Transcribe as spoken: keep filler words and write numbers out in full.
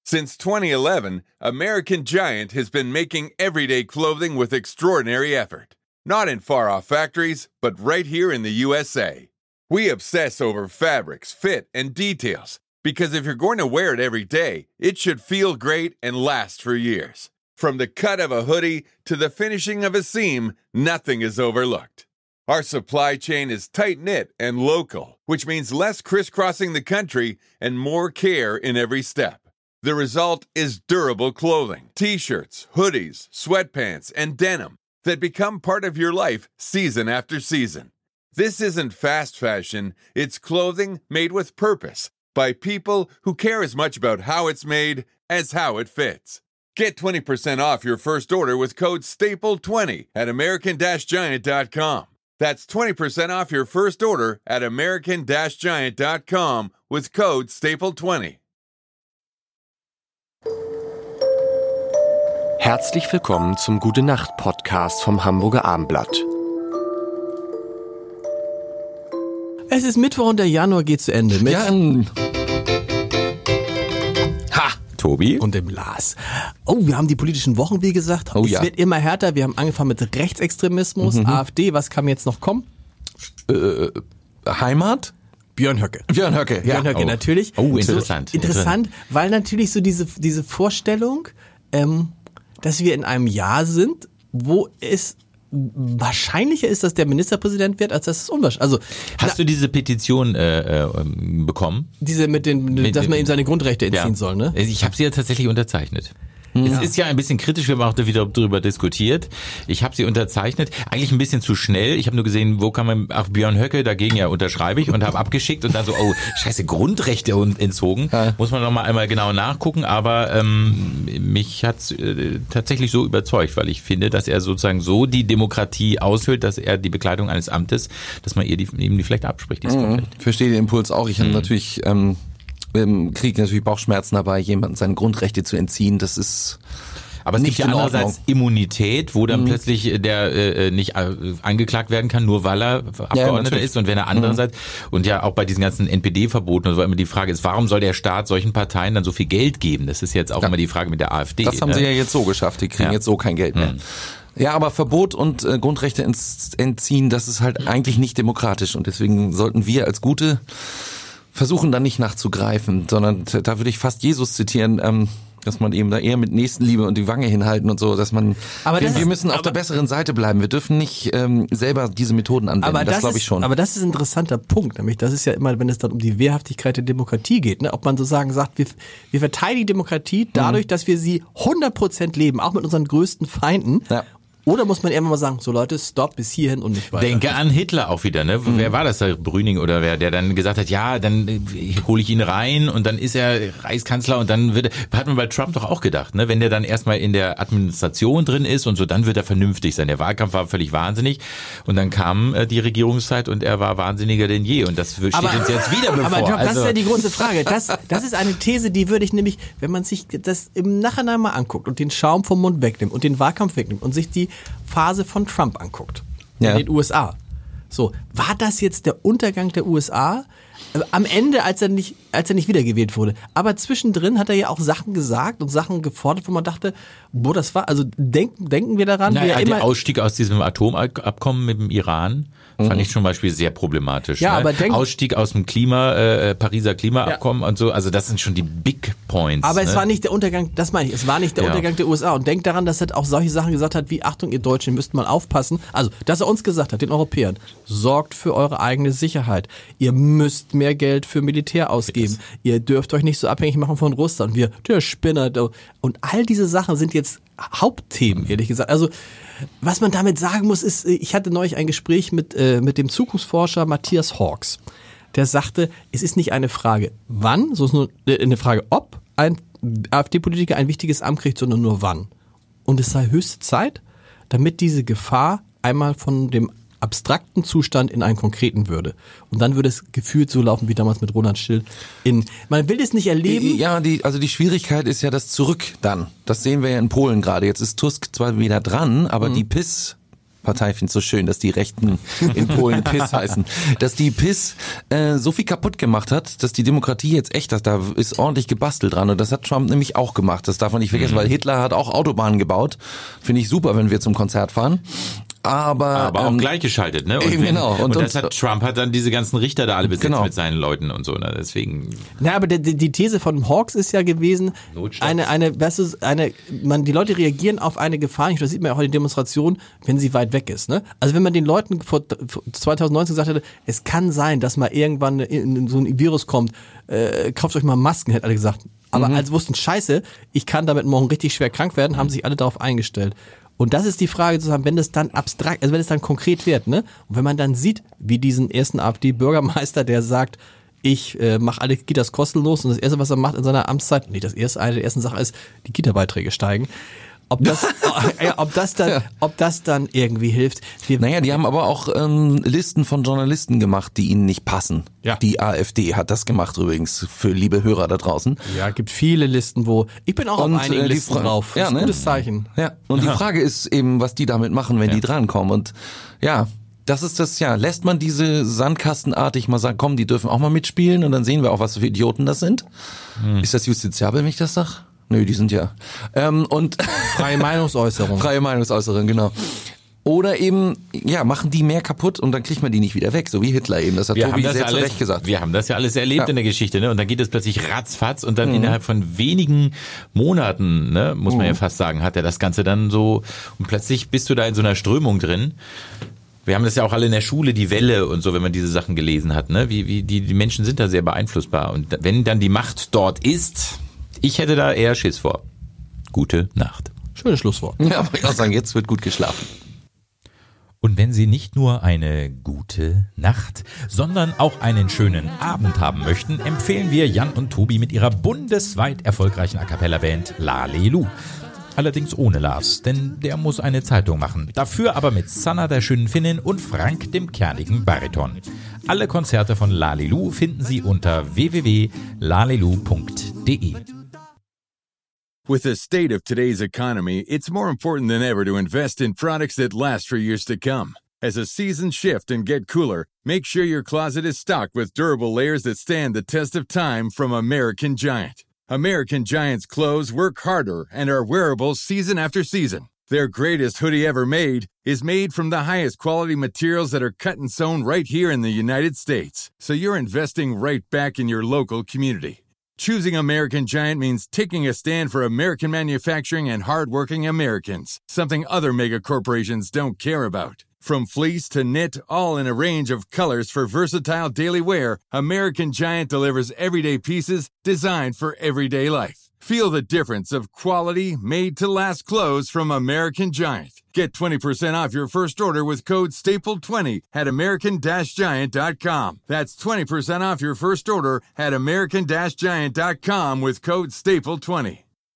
Since twenty eleven, American Giant has been making everyday clothing with extraordinary effort. Not in far-off factories, but right here in the U S A. We obsess over fabrics, fit, and details, because if you're going to wear it every day, it should feel great and last for years. From the cut of a hoodie to the finishing of a seam, nothing is overlooked. Our supply chain is tight-knit and local, which means less crisscrossing the country and more care in every step. The result is durable clothing, t-shirts, hoodies, sweatpants, and denim that become part of your life season after season. This isn't fast fashion, it's clothing made with purpose by people who care as much about how it's made as how it fits. Get twenty percent off your first order with code staple twenty at american giant dot com. That's twenty percent off your first order at american giant dot com with code staple twenty. Herzlich willkommen zum Gute-Nacht-Podcast vom Hamburger Abendblatt. Es ist Mittwoch und der Januar geht zu Ende mit Jan. Ha, Tobi und dem Lars. Oh, wir haben die politischen Wochen, wie gesagt. Oh, es ja. wird immer härter. Wir haben angefangen mit Rechtsextremismus, Mhm. AfD. Was kann jetzt noch kommen? Äh, Heimat? Björn Höcke. Björn Höcke, ja. Björn Höcke, oh. natürlich. Oh, interessant. So, interessant, weil natürlich so diese, diese Vorstellung, ähm, dass wir in einem Jahr sind, wo es wahrscheinlicher ist, dass der Ministerpräsident wird, als dass es unwahrscheinlich. Also hast na, du diese Petition äh, äh, bekommen? Diese mit den, Mit, dass man ihm seine Grundrechte entziehen ja. soll, ne? Ich habe sie ja tatsächlich unterzeichnet. Ja. Es ist ja ein bisschen kritisch, wir haben auch wieder darüber diskutiert. Ich habe sie unterzeichnet, eigentlich ein bisschen zu schnell. Ich habe nur gesehen, wo kann man, ach Björn Höcke, dagegen ja unterschreibe ich und habe abgeschickt und dann so, oh scheiße, Grundrechte entzogen. Ja. Muss man noch mal einmal genau nachgucken, aber ähm, mich hat's äh, tatsächlich so überzeugt, weil ich finde, dass er sozusagen so die Demokratie aushöhlt, dass er die Bekleidung eines Amtes, dass man ihr die, ihm die vielleicht abspricht. Dieses Mhm. Verstehe den Impuls auch. Ich habe mhm. natürlich... Ähm im Krieg natürlich Bauchschmerzen dabei, jemandem seine Grundrechte zu entziehen, das ist aber es nicht gibt ja in andererseits Ordnung. Immunität, wo dann mhm. plötzlich der äh, nicht äh, angeklagt werden kann, nur weil er Abgeordneter ja, ist und wenn er andererseits mhm. und ja auch bei diesen ganzen N P D-Verboten und so immer die Frage ist, warum soll der Staat solchen Parteien dann so viel Geld geben? Das ist jetzt auch ja. immer die Frage mit der AfD. Das haben ne? sie ja jetzt so geschafft, die kriegen ja. jetzt so kein Geld mehr. Mhm. Ja, aber Verbot und äh, Grundrechte entziehen, das ist halt eigentlich nicht demokratisch und deswegen sollten wir als gute versuchen dann nicht nachzugreifen, sondern da würde ich fast Jesus zitieren, ähm, dass man eben da eher mit Nächstenliebe und die Wange hinhalten und so, dass man, aber wir, wir müssen ist, auf der besseren Seite bleiben. Wir dürfen nicht ähm, selber diese Methoden anwenden, aber das, das glaube ich schon. Aber das ist ein interessanter Punkt, nämlich das ist ja immer, wenn es dann um die Wehrhaftigkeit der Demokratie geht, ne? Ob man sozusagen sagt, wir, wir verteidigen die Demokratie dadurch, mhm. dass wir sie hundert Prozent leben, auch mit unseren größten Feinden. Ja. Oder muss man irgendwann mal sagen, so Leute, stopp, bis hierhin und nicht weiter. Denke an Hitler auch wieder, ne? Mhm. Wer war das, der Brüning oder wer, der dann gesagt hat, ja, dann hole ich ihn rein und dann ist er Reichskanzler und dann wird er, hat man bei Trump doch auch gedacht, ne? Wenn der dann erstmal in der Administration drin ist und so, dann wird er vernünftig sein. Der Wahlkampf war völlig wahnsinnig und dann kam äh, die Regierungszeit und er war wahnsinniger denn je und das steht aber, uns jetzt wieder bevor. Aber Job, das also, ist ja die große Frage. Das, das ist eine These, die würde ich nämlich, wenn man sich das im Nachhinein mal anguckt und den Schaum vom Mund wegnimmt und den Wahlkampf wegnimmt und sich die Phase von Trump anguckt, ja. in den U S A. So, war das jetzt der Untergang der U S A? Am Ende, als er nicht, als er nicht wiedergewählt wurde. Aber zwischendrin hat er ja auch Sachen gesagt und Sachen gefordert, wo man dachte, boah, das war, also denken, denken wir daran. Naja, der immer Ausstieg aus diesem Atomabkommen mit dem Iran fand mhm. ich zum Beispiel sehr problematisch. Ja, ne? aber denk, Ausstieg aus dem Klima, äh, Pariser Klimaabkommen ja. und so, also das sind schon die Big Points. Aber ne? es war nicht der Untergang, das meine ich, es war nicht der ja. Untergang der U S A. Und denkt daran, dass er auch solche Sachen gesagt hat, wie, Achtung, ihr Deutschen, ihr müsst mal aufpassen. Also, dass er uns gesagt hat, den Europäern, sorgt für eure eigene Sicherheit. Ihr müsst mehr Geld für Militär ausgeben. Yes. Ihr dürft euch nicht so abhängig machen von Russland. Wir, der Spinner. Und all diese Sachen sind jetzt Hauptthemen, ehrlich gesagt. Also, was man damit sagen muss, ist, ich hatte neulich ein Gespräch mit, äh, mit dem Zukunftsforscher Matthias Hawks. Der sagte, es ist nicht eine Frage wann, so ist nur eine Frage ob ein AfD-Politiker ein wichtiges Amt kriegt, sondern nur wann. Und es sei höchste Zeit, damit diese Gefahr einmal von dem abstrakten Zustand in einen konkreten würde. Und dann würde es gefühlt so laufen wie damals mit Roland Schill. In, man will es nicht erleben. Ja, die, also die Schwierigkeit ist ja das Zurück dann. Das sehen wir ja in Polen gerade. Jetzt ist Tusk zwar wieder dran, aber mhm. die P I S Partei finde es so schön, dass die Rechten in Polen P I S heißen. Dass die P I S äh, so viel kaputt gemacht hat, dass die Demokratie jetzt echt, dass da ist ordentlich gebastelt dran. Und das hat Trump nämlich auch gemacht. Das darf man nicht vergessen, mhm. weil Hitler hat auch Autobahnen gebaut. Finde ich super, wenn wir zum Konzert fahren. Aber, aber auch ähm, gleichgeschaltet, ne? Und, eben wenn, genau. und, und das hat Trump hat dann diese ganzen Richter da alle besetzt genau. mit seinen Leuten und so, ne? Deswegen. Na, aber die, die These von Hawks ist ja gewesen, Notstand. eine, eine, weißt du, eine, man, die Leute reagieren auf eine Gefahr, das sieht man ja auch in den Demonstrationen, wenn sie weit weg ist, ne? Also wenn man den Leuten vor zwanzig neunzehn gesagt hätte, es kann sein, dass mal irgendwann so ein Virus kommt, äh, kauft euch mal Masken, hätte alle gesagt. Aber mhm. als wussten, scheiße, ich kann damit morgen richtig schwer krank werden, haben sich alle darauf eingestellt. Und das ist die Frage zu sagen, wenn das dann abstrakt, also wenn es dann konkret wird, ne? Und wenn man dann sieht, wie diesen ersten AfD-Bürgermeister, der sagt, ich äh, mache alle Kitas kostenlos und das Erste, was er macht in seiner Amtszeit, nee, das erste, eine der ersten Sachen ist, die Kita-Beiträge steigen. Ob das, äh, ob das dann, ja. ob das dann irgendwie hilft. Wir, naja, die haben aber auch ähm, Listen von Journalisten gemacht, die ihnen nicht passen. Ja. Die AfD hat das gemacht übrigens, für liebe Hörer da draußen. Ja, gibt viele Listen, wo, ich bin auch und, auf einigen äh, Listen Fra- drauf. Das ja, ist ein ne? gutes Zeichen. Ja, und die Frage ist eben, was die damit machen, wenn ja. die drankommen. Und ja, das ist das, ja, lässt man diese sandkastenartig mal sagen, komm, die dürfen auch mal mitspielen und dann sehen wir auch, was für Idioten das sind. Hm. Ist das justiziabel, wenn ich das sag? Nö, die sind ja. Ähm, und freie Meinungsäußerung. Freie Meinungsäußerung, genau. Oder eben, ja, machen die mehr kaputt und dann kriegt man die nicht wieder weg, so wie Hitler eben. Das hat wir Tobi das sehr alles, zu Recht gesagt. Wir haben das ja alles erlebt ja. in der Geschichte, ne? Und dann geht es plötzlich ratzfatz und dann mhm. innerhalb von wenigen Monaten, ne, muss man mhm. ja fast sagen, hat er das Ganze dann so und plötzlich bist du da in so einer Strömung drin. Wir haben das ja auch alle in der Schule, die Welle und so, wenn man diese Sachen gelesen hat, ne? Wie, wie die, die Menschen sind da sehr beeinflussbar. Und wenn dann die Macht dort ist, ich hätte da eher Schiss vor. Gute Nacht. Schönes Schlusswort. Ja, aber ich auch sagen, jetzt wird gut geschlafen. Und wenn Sie nicht nur eine gute Nacht, sondern auch einen schönen Abend haben möchten, empfehlen wir Jan und Tobi mit ihrer bundesweit erfolgreichen A-Cappella-Band Lalelu. Allerdings ohne Lars, denn der muss eine Zeitung machen. Dafür aber mit Sanna, der schönen Finnin, und Frank, dem kernigen Bariton. Alle Konzerte von Lalelu finden Sie unter w w w punkt lalelu punkt d e. With the state of today's economy, it's more important than ever to invest in products that last for years to come. As the seasons shift and get cooler, make sure your closet is stocked with durable layers that stand the test of time from American Giant. American Giant's clothes work harder and are wearable season after season. Their greatest hoodie ever made is made from the highest quality materials that are cut and sewn right here in the United States. So you're investing right back in your local community. Choosing American Giant means taking a stand for American manufacturing and hardworking Americans, something other mega corporations don't care about. From fleece to knit, all in a range of colors for versatile daily wear, American Giant delivers everyday pieces designed for everyday life. Feel the difference of quality, made-to-last clothes from American Giant. Get twenty percent off your first order with code staple twenty at american giant dot com. That's twenty percent off your first order at american giant dot com with code staple twenty.